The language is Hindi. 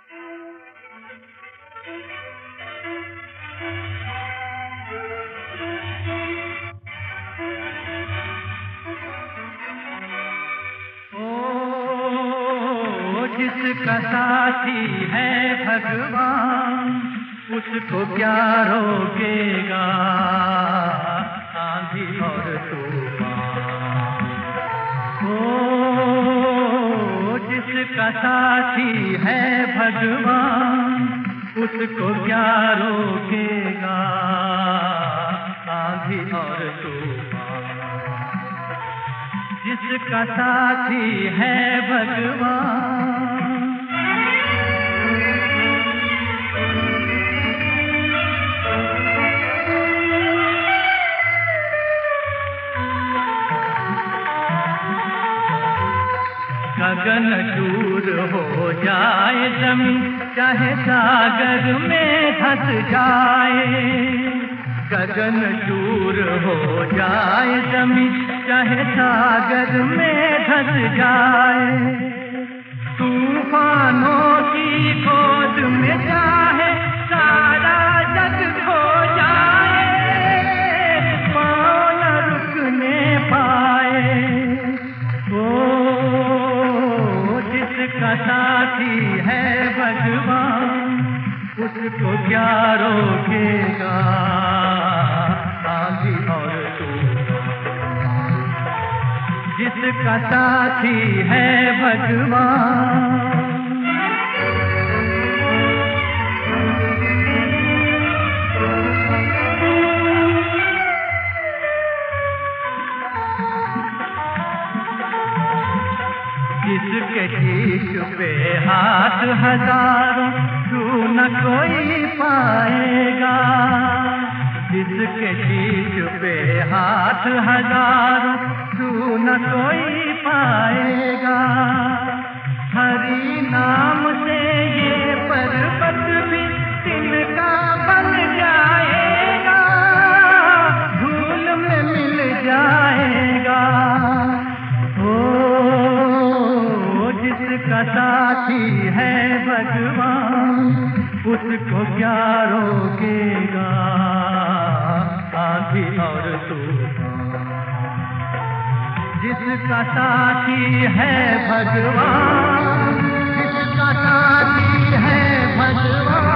जिसका साथी है भगवान उसको क्या रोकेगा आंधी और तूफान। ओ जिसका साथी है भगवान उसको क्या रोकेगा आंधी और तूफान। जिसका साथी है भगवान। गगन दूर हो जाए जमीन चाहे सागर में धंस जाए। गगन दूर हो जाए जमीन चाहे सागर में धंस जाए। तूफानों की गोद में चाहे सारा जग खो जाए पाँव न रुकने पाए। जिसका साथी है भगवान उसको क्या रोकेगा आंधी और तूफान। जिसका साथी है भगवान। जिसके शीश पे हाथ हजारों तू न कोई पाएगा। जिसके शीश पे हाथ हजारों तू न कोई पाएगा। हरि नाम से ये पर्वत भी तिनका बन जाएगा धूल में मिल जाएगा। जिसका साथी है भगवान उसको क्या रोकेगा आंधी और तूफान। जिसका साथी है भगवान जिसका साथी है भगवान।